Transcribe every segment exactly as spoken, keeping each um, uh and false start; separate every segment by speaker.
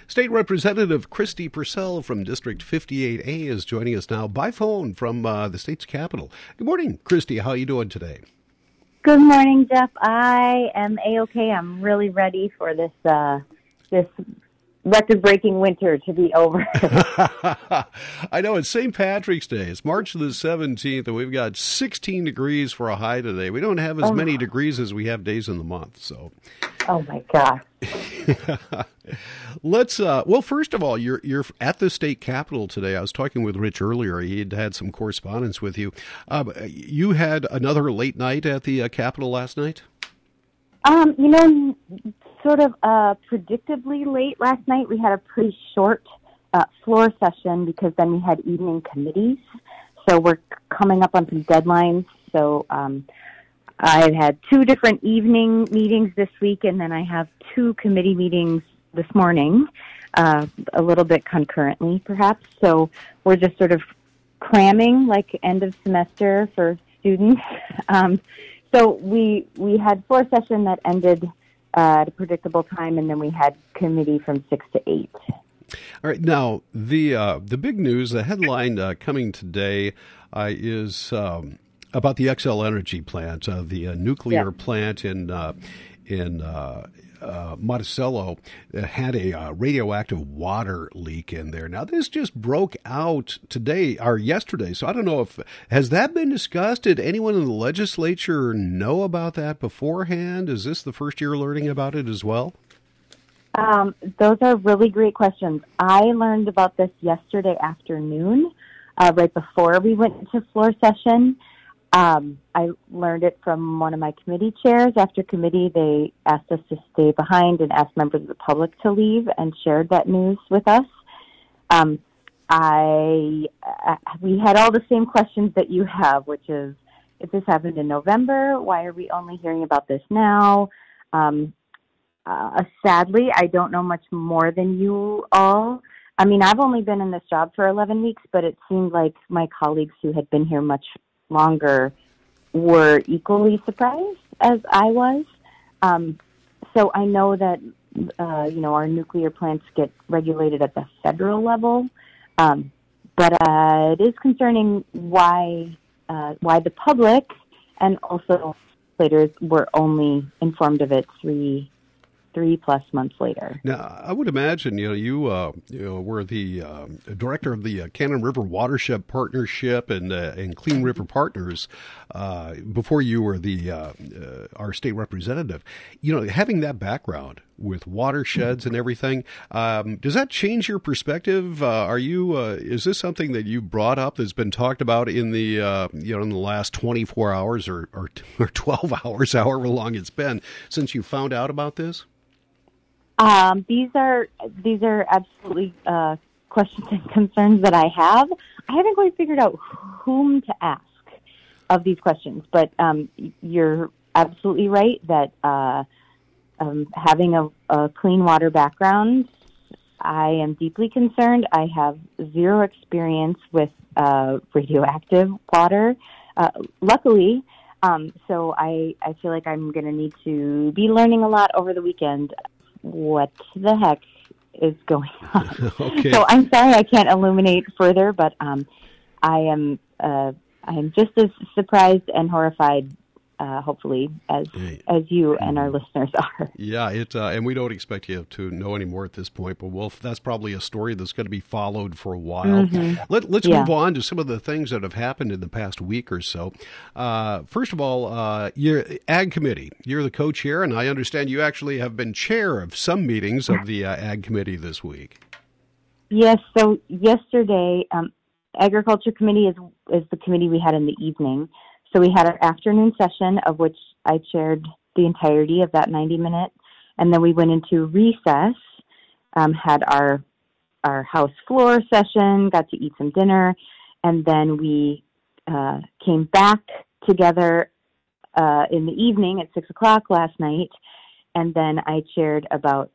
Speaker 1: State Representative Christy Purcell from District fifty-eight A is joining us now by phone from uh, the state's capital. Good morning, Christy. How are you doing today?
Speaker 2: Good morning, Jeff. I am A-okay. I'm really ready for this uh, this record-breaking winter to be over.
Speaker 1: I know it's Saint Patrick's Day. It's March the seventeenth, and we've got sixteen degrees for a high today. We don't have as oh. many degrees as we have days in the month. So,
Speaker 2: oh my gosh.
Speaker 1: Let's. Uh, well, first of all, you're you're at the state capitol today. I was talking with Rich earlier. He had had some correspondence with you. Um, you had another late night at the uh, Capitol last night.
Speaker 2: Um, you know, sort of uh, predictably late last night. We had a pretty short uh, floor session because then we had evening committees. So we're coming up on some deadlines. So um, I've had two different evening meetings this week, and then I have two committee meetings this morning, uh, a little bit concurrently, perhaps. So we're just sort of cramming, like end of semester for students. Um, so we we had floor session that ended uh, at a predictable time, and then we had committee from six to eight.
Speaker 1: All right. Now, the uh, the big news, the headline uh, coming today uh, is um, about the Xcel Energy plant, uh, the uh, nuclear yeah. plant in uh, in uh, uh, Monticello that had a uh, radioactive water leak in there. Now, this just broke out today or yesterday, so I don't know if has that been discussed. Did anyone in the legislature know about that beforehand? Is this the first year learning about it as well?
Speaker 2: Um, those are really great questions. I learned about this yesterday afternoon, uh, right before we went into floor session. Um, I learned it from one of my committee chairs. After committee, they asked us to stay behind and asked members of the public to leave and shared that news with us. Um, I uh, we had all the same questions that you have, which is, if this happened in November, why are we only hearing about this now? Um, uh, sadly, I don't know much more than you all. I mean, I've only been in this job for eleven weeks, but it seemed like my colleagues who had been here much longer were equally surprised as I was. Um, so I know that, uh, you know, our nuclear plants get regulated at the federal level. Um, but uh, it is concerning why uh, why the public and also legislators were only informed of it three three plus months later.
Speaker 1: Now, I would imagine, you know, you, uh, you know, were the uh, director of the uh, Cannon River Watershed Partnership and uh, and Clean River Partners uh, before you were the uh, uh, our state representative. You know, having that background with watersheds and everything, um, does that change your perspective? Uh, are you uh, is this something that you brought up that's been talked about in the uh, you know in the last twenty-four hours or or, or twelve hours, however long it's been since you found out about this?
Speaker 2: Um, these are these are absolutely uh, questions and concerns that I have. I haven't quite figured out whom to ask of these questions, but um, you're absolutely right that uh, um, having a, a clean water background, I am deeply concerned. I have zero experience with uh, radioactive water, uh, luckily. Um, so I, I feel like I'm going to need to be learning a lot over the weekend. What the heck is going on?
Speaker 1: Okay.
Speaker 2: So I'm sorry I can't illuminate further, but um, I am uh, I am just as surprised and horrified, uh, hopefully, as as you and our listeners are.
Speaker 1: Yeah, it uh, and we don't expect you to know any more at this point, but well, that's probably a story that's going to be followed for a while. Mm-hmm. Let, let's yeah. move on to some of the things that have happened in the past week or so. Uh, first of all, uh, your Ag Committee, you're the co-chair, and I understand you actually have been chair of some meetings of the uh, Ag Committee this week.
Speaker 2: Yes, so yesterday, um, Agriculture Committee is is the committee we had in the evening. So we had our afternoon session, of which I chaired the entirety of that ninety minute, and then we went into recess, um, had our our house floor session, got to eat some dinner, and then we uh, came back together uh, in the evening at six o'clock last night, and then I chaired about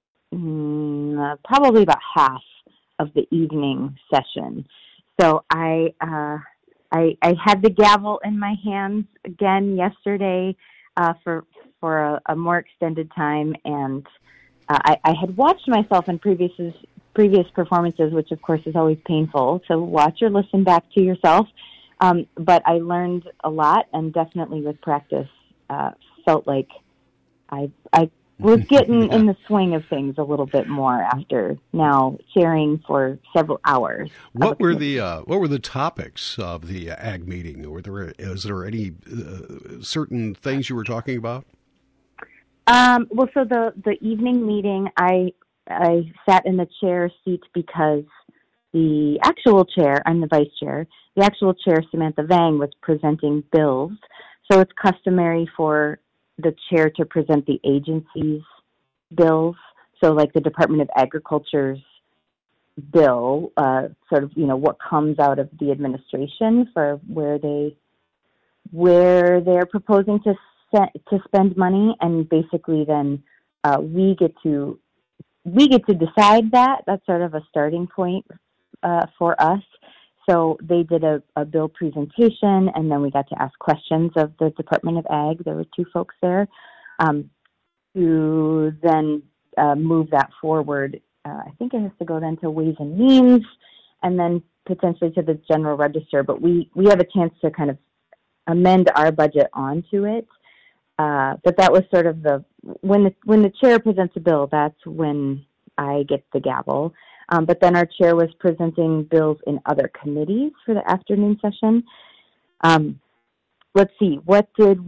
Speaker 2: mm, uh, probably about half of the evening session. So I. Uh, I, I had the gavel in my hands again yesterday uh, for for a, a more extended time, and uh, I, I had watched myself in previous previous performances, which of course is always painful. So watch or listen back to yourself. Um, but I learned a lot, and definitely with practice, uh, felt like I I was getting
Speaker 1: yeah.
Speaker 2: in the swing of things a little bit more after now chairing for several hours.
Speaker 1: What were the uh, what were the topics of the ag meeting? Were there is there any uh, certain things you were talking about?
Speaker 2: Um, well, so the the evening meeting, I I sat in the chair seat because the actual chair, I'm the vice chair, the actual chair, Samantha Vang, was presenting bills. So it's customary for the chair to present the agency's bills. So like the Department of Agriculture's bill, uh, sort of, you know, what comes out of the administration for where they, where they're proposing to set, to spend money. And basically then uh, we get to, we get to decide that. That's sort of a starting point uh, for us. So they did a, a bill presentation, and then we got to ask questions of the Department of Ag. There were two folks there um, to then uh, move that forward. Uh, I think it has to go then to Ways and Means, and then potentially to the General Register. But we, we have a chance to kind of amend our budget onto it. Uh, but that was sort of the when the when the chair presents a bill, that's when I get the gavel. Um, but then our chair was presenting bills in other committees for the afternoon session. Um, let's see, what did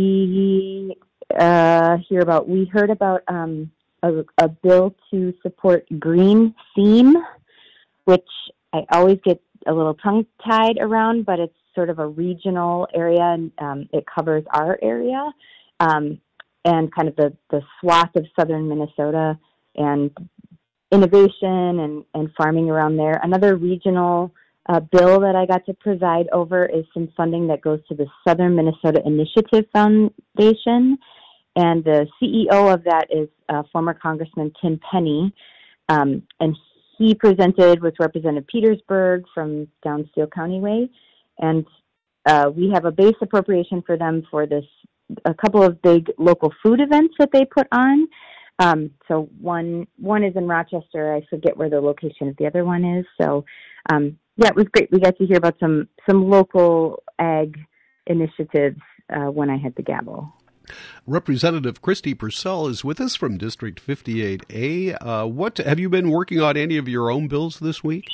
Speaker 2: we uh, hear about? We heard about um, a, a bill to support green theme, which I always get a little tongue-tied around, but it's sort of a regional area, and um, it covers our area um, and kind of the, the swath of southern Minnesota and innovation and, and farming around there. Another regional uh, bill that I got to preside over is some funding that goes to the Southern Minnesota Initiative Foundation. And the C E O of that is uh, former Congressman Tim Penny. Um, and he presented with Representative Petersburg from down Steele County way. And uh, we have a base appropriation for them for this, a couple of big local food events that they put on. Um, so one one is in Rochester. I forget where the location of the other one is. So um, yeah, it was great. We got to hear about some some local ag initiatives uh, when I had the gavel.
Speaker 1: Representative Christy Purcell is with us from District fifty-eight A. Uh, what have you been working on? Any of your own bills this week?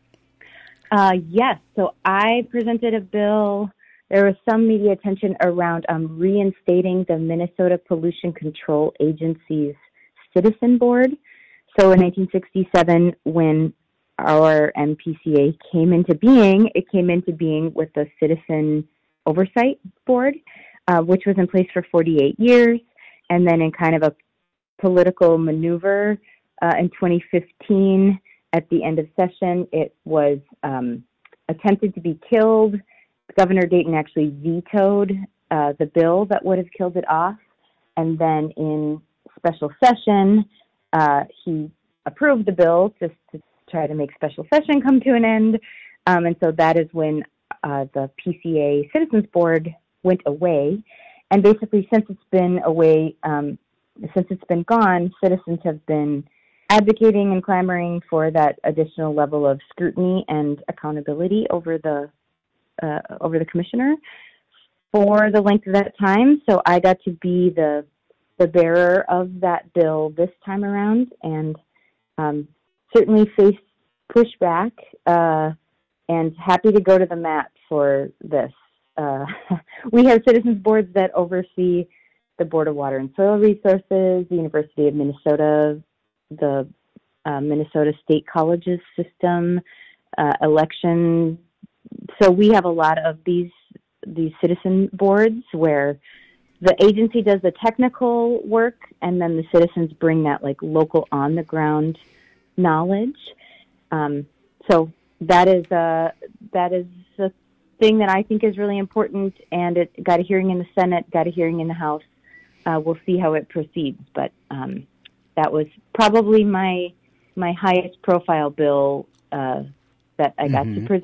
Speaker 2: Uh, yes. So I presented a bill. There was some media attention around um, reinstating the Minnesota Pollution Control Agency's Citizen Board. So in nineteen sixty-seven, when our M P C A came into being, it came into being with the Citizen Oversight Board, uh, which was in place for forty-eight years. And then in kind of a political maneuver uh, in twenty fifteen, at the end of session, it was um, attempted to be killed. Governor Dayton actually vetoed uh, the bill that would have killed it off. And then in special session, uh, he approved the bill just to try to make special session come to an end. Um, and so that is when uh, the P C A Citizens Board went away. And basically, since it's been away, um, since it's been gone, citizens have been advocating and clamoring for that additional level of scrutiny and accountability over the uh, over the commissioner for the length of that time. So I got to be the the bearer of that bill this time around, and um, certainly faced pushback, uh, and happy to go to the mat for this. Uh, we have citizens boards that oversee the Board of Water and Soil Resources, the University of Minnesota, the uh, Minnesota State Colleges system, uh, election. So we have a lot of these these citizen boards where the agency does the technical work, and then the citizens bring that like local on the ground knowledge. Um, so that is a that is a thing that I think is really important, and it got a hearing in the Senate, got a hearing in the House. Uh, we'll see how it proceeds, but um, that was probably my my highest profile bill uh, that I got mm-hmm. to present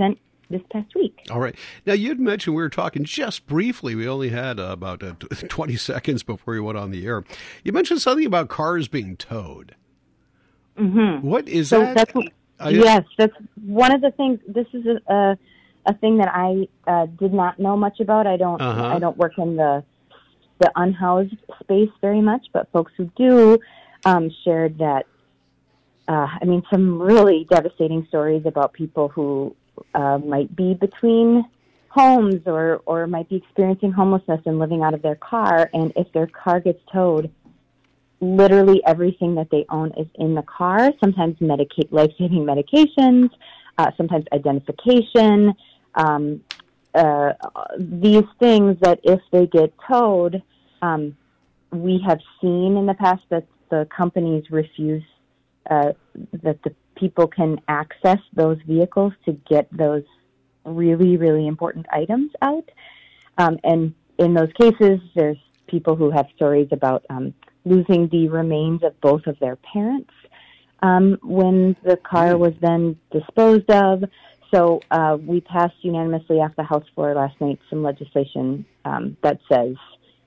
Speaker 2: this past week.
Speaker 1: All right. Now, you'd mentioned we were talking just briefly. We only had uh, about uh, twenty seconds before we went on the air. You mentioned something about cars being towed.
Speaker 2: Mm-hmm.
Speaker 1: What is
Speaker 2: so
Speaker 1: that?
Speaker 2: That's,
Speaker 1: I,
Speaker 2: yes, that's one of the things. This is a, a, a thing that I uh, did not know much about. I don't.
Speaker 1: Uh-huh.
Speaker 2: I don't work in the the unhoused space very much, but folks who do um, shared that. Uh, I mean, some really devastating stories about people who uh, might be between homes or, or might be experiencing homelessness and living out of their car. And if their car gets towed, literally everything that they own is in the car, sometimes medica- life-saving medications, uh, sometimes identification, um, uh, these things that if they get towed, um, we have seen in the past that the companies refuse Uh, that the people can access those vehicles to get those really, really important items out. Um, and in those cases, there's people who have stories about um, losing the remains of both of their parents um, when the car was then disposed of. So uh, we passed unanimously off the House floor last night some legislation um, that says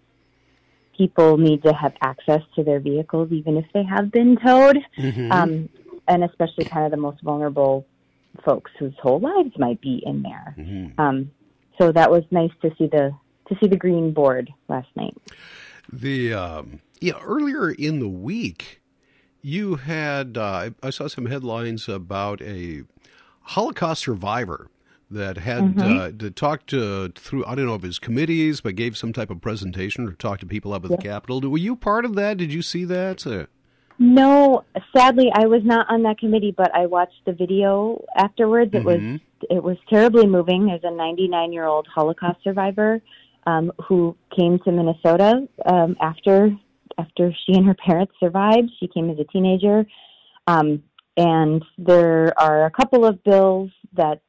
Speaker 2: people need to have access to their vehicles, even if they have been towed, mm-hmm. um, and especially kind of the most vulnerable folks whose whole lives might be in there. Mm-hmm. Um, so that was nice to see the to see the green board last night.
Speaker 1: The um, yeah, earlier in the week, you had uh, I saw some headlines about a Holocaust survivor that had mm-hmm. uh, to talk to through, I don't know if it was committees, but gave some type of presentation or talked to people up at yep. the Capitol. Were you part of that? Did you see that? Uh,
Speaker 2: no, sadly, I was not on that committee, but I watched the video afterwards. It mm-hmm. was it was terribly moving. There's a ninety-nine-year-old Holocaust survivor um, who came to Minnesota um, after after she and her parents survived. She came as a teenager, um, and there are a couple of bills that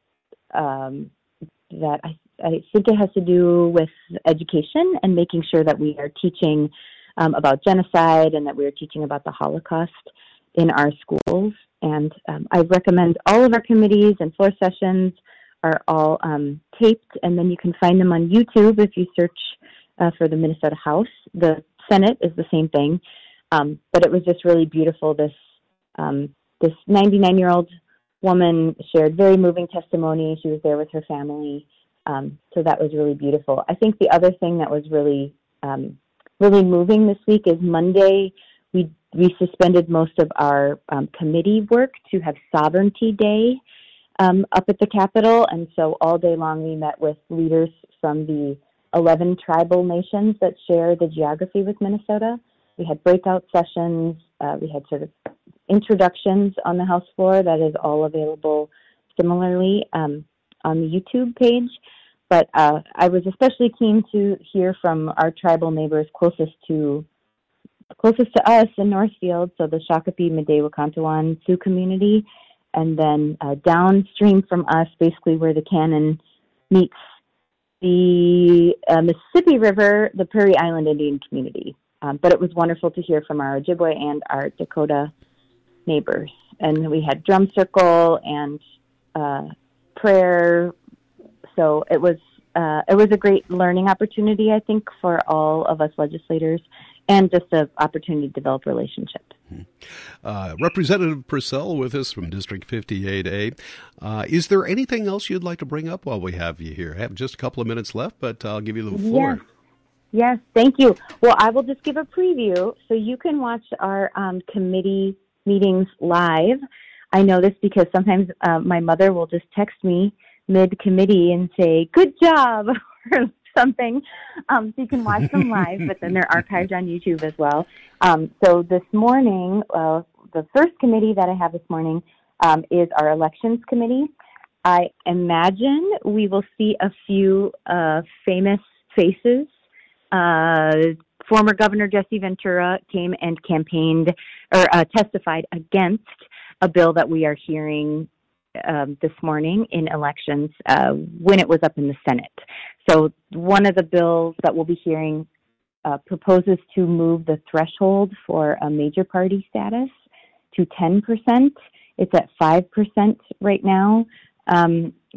Speaker 2: Um, that I, I think it has to do with education and making sure that we are teaching um, about genocide and that we are teaching about the Holocaust in our schools. And um, I recommend all of our committees and floor sessions are all um, taped, and then you can find them on YouTube if you search uh, for the Minnesota House. The Senate is the same thing, um, but it was just really beautiful. This um, this ninety-nine-year-old woman shared very moving testimony. She was there with her family. Um, so that was really beautiful. I think the other thing that was really, um, really moving this week is Monday, we, we suspended most of our um, committee work to have Sovereignty Day um, up at the Capitol. And so all day long we met with leaders from the eleven tribal nations that share the geography with Minnesota. We had breakout sessions. Uh, we had sort of introductions on the House floor that is all available similarly um, on the YouTube page. But uh, I was especially keen to hear from our tribal neighbors closest to closest to us in Northfield, so the Shakopee, Midewee-Wakantawan Sioux community, and then uh, downstream from us, basically where the Cannon meets the uh, Mississippi River, the Prairie Island Indian community. Um, but it was wonderful to hear from our Ojibwe and our Dakota neighbors. And we had drum circle and uh, prayer. So it was uh, it was a great learning opportunity, I think, for all of us legislators, and just an opportunity to develop relationships.
Speaker 1: Uh, Representative Purcell with us from District fifty-eight A. Uh, is there anything else you'd like to bring up while we have you here? I have just a couple of minutes left, but I'll give you the floor.
Speaker 2: Yes. Yes, thank you. Well, I will just give a preview. So you can watch our um, committee meetings live. I know this because sometimes uh, my mother will just text me mid-committee and say, good job, or something. Um, so you can watch them live, but then they're archived on YouTube as well. Um, so this morning, uh, the first committee that I have this morning um, is our Elections Committee. I imagine we will see a few uh, famous faces. Uh, former Governor Jesse Ventura came and campaigned or uh, testified against a bill that we are hearing um, this morning in elections uh, when it was up in the Senate. So one of the bills that we'll be hearing uh, proposes to move the threshold for a major party status to ten percent. It's at five percent right now. Um,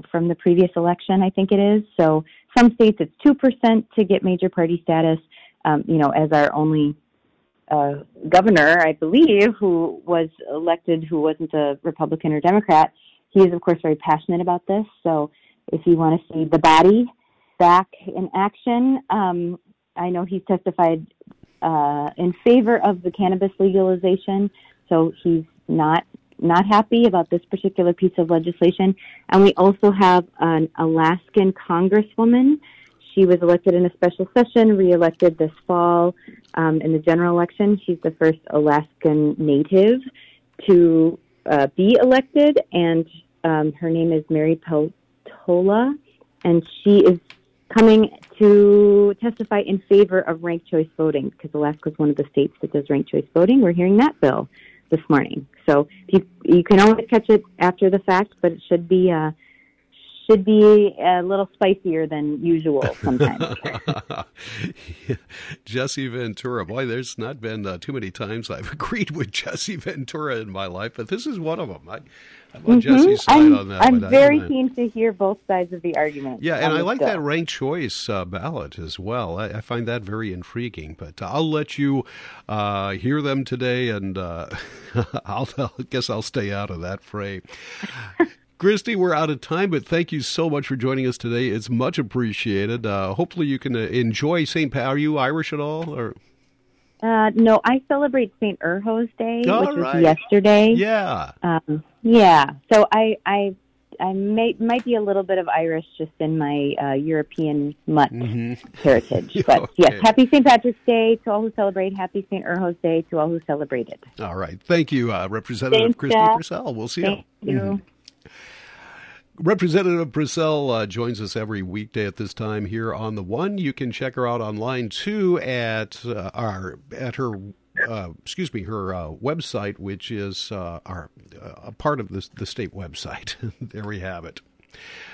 Speaker 2: from the previous election, I think it is. So some states it's two percent to get major party status. Um, you know, as our only uh, governor, I believe, who was elected, who wasn't a Republican or Democrat, he is, of course, very passionate about this. So if you want to see the body back in action, um, I know he's testified uh, in favor of the cannabis legalization. So he's not not happy about this particular piece of legislation. And we also have an Alaskan congresswoman. She was elected in a special session, reelected this fall um, in the general election. She's the first Alaskan native to uh, be elected, and um, her name is Mary Peltola, and she is coming to testify in favor of ranked choice voting, because Alaska is one of the states that does ranked choice voting. We're hearing that bill this morning. So you, you can always catch it after the fact, but it should be uh, should be a little spicier than usual sometimes.
Speaker 1: Jesse Ventura. Boy, there's not been uh, too many times I've agreed with Jesse Ventura in my life, but this is one of them. I, I'm on mm-hmm. Jesse's side
Speaker 2: I'm,
Speaker 1: on that.
Speaker 2: I'm very
Speaker 1: I,
Speaker 2: keen to hear both sides of the argument.
Speaker 1: Yeah, and I like bill. that ranked choice uh, ballot as well. I, I find that very intriguing, but I'll let you uh, hear them today, and uh, I'll, I guess I'll stay out of that fray. Christy, we're out of time, but thank you so much for joining us today. It's much appreciated. Uh, hopefully you can uh, enjoy Saint Pat. Are you Irish at all? Or
Speaker 2: uh, no, I celebrate Saint Urho's Day,
Speaker 1: all
Speaker 2: which
Speaker 1: right.
Speaker 2: was yesterday.
Speaker 1: Yeah.
Speaker 2: Um, yeah. So I, I, I may, might be a little bit of Irish just in my uh, European mutt mm-hmm. heritage. But okay. yes, happy Saint Patrick's Day to all who celebrate. Happy Saint Urho's Day to all who celebrate it.
Speaker 1: All right. Thank you, uh, Representative
Speaker 2: Thanks,
Speaker 1: Christy
Speaker 2: Jeff.
Speaker 1: Purcell. We'll see
Speaker 2: Thank
Speaker 1: you.
Speaker 2: you.
Speaker 1: Mm-hmm. Representative Purcell uh, joins us every weekday at this time here on The One. You can check her out online, too, at uh, our at her, uh, excuse me, her uh, website, which is uh, our uh, a part of the, the state website. There we have it.